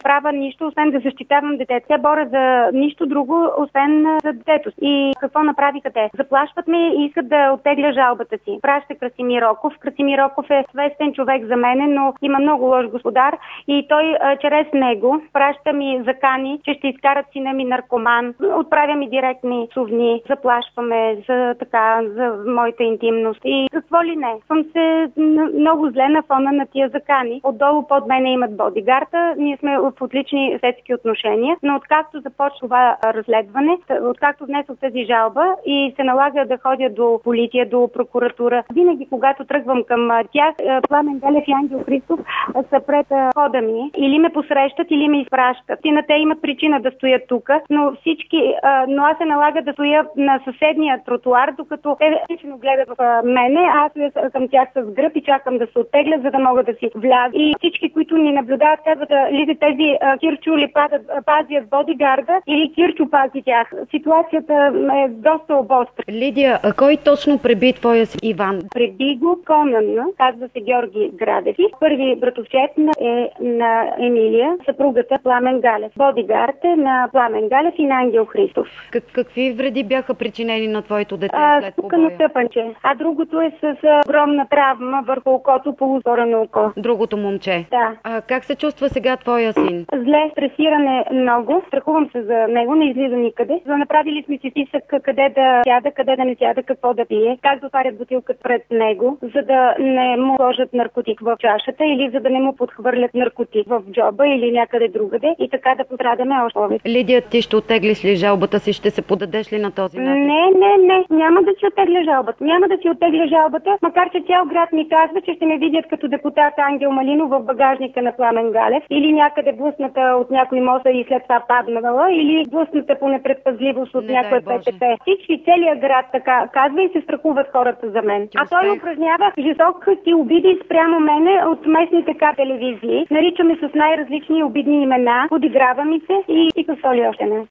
правя нищо, освен да защитавам детето. Тя боря за нищо друго, освен за детето. И какво направиха те? Заплашват ме и искат да оттегля жалбата си. Праща Красимир Оков. Красимир Оков е свестен човек за мене, но има много лош господар и той чрез него праща ми закани, че ще изкарат сина ми наркоман. Отправя ми директни совни, заплашваме за моята интимност. И какво ли не? Съм се много зле на фона на тия закани. Отдолу под мене имат бодигарда. Ние сме в отлични светски отношения, но откакто започва това разследване, откакто внесох тази жалба и се налага да ходя до полиция, до прокуратура, винаги когато тръгвам към тях, Пламен Галев и Ангел Христов са пред хода ми. Или ме посрещат, или ме изпращат. И на те имат причина да стоят тук, но аз се налага да стоя на съседния тротуар, докато те лично гледат в мене, аз към тях с гръб и чакам да се оттегля, за да мога да си вляза. И всички, които ни наблюдават, казват, ли тези Кирчо пазят бодигарда или Кирчо пази тях. Ситуацията е доста обостра. Лидия, а кой точно преби твоя си Иван? Преби го Конан, казва се Георги Градев. Първи братовчет е на Емилия, съпругата Пламен Галев. Бодигард е на Пламен Галев и на Ангел Христов. Какви вреди бяха причинени на твоето дете след побоя? Стукано тъпанче, а другото е с огромна травма върху окото, полузора око. Другото момче? Да. А как се чувства сега твоя син? Зле, стресиран е много. Страхувам се за него, не излиза никъде. Направили сме си списък къде да сяда, къде да не сяда, какво да пие, как да отварят бутилката пред него, за да не му сложат наркотик в чашата или за да не му подхвърлят наркотик в джоба или някъде другаде и така да пострадаме още повече. Лидия, ти ще оттеглиш ли жалбата си? Ще се подадеш ли на този начин? Не. Няма да си оттегля жалбата. Няма да си оттегля жалбата, макар че цял град ми казва, че ще ме видят като депутат Ангел Малинов в багажника на Пламен Галев или някъде блъсната от някой моста и след това паднала или блъсната по непредпазливост от някой ПТП. Всички, целият град така казва и се страхуват хората за мен. А той упражнява жестоки обиди спрямо мене от местните телевизии. Наричаме с най-различни обидни имена, подиграва ми се и какво ли още не.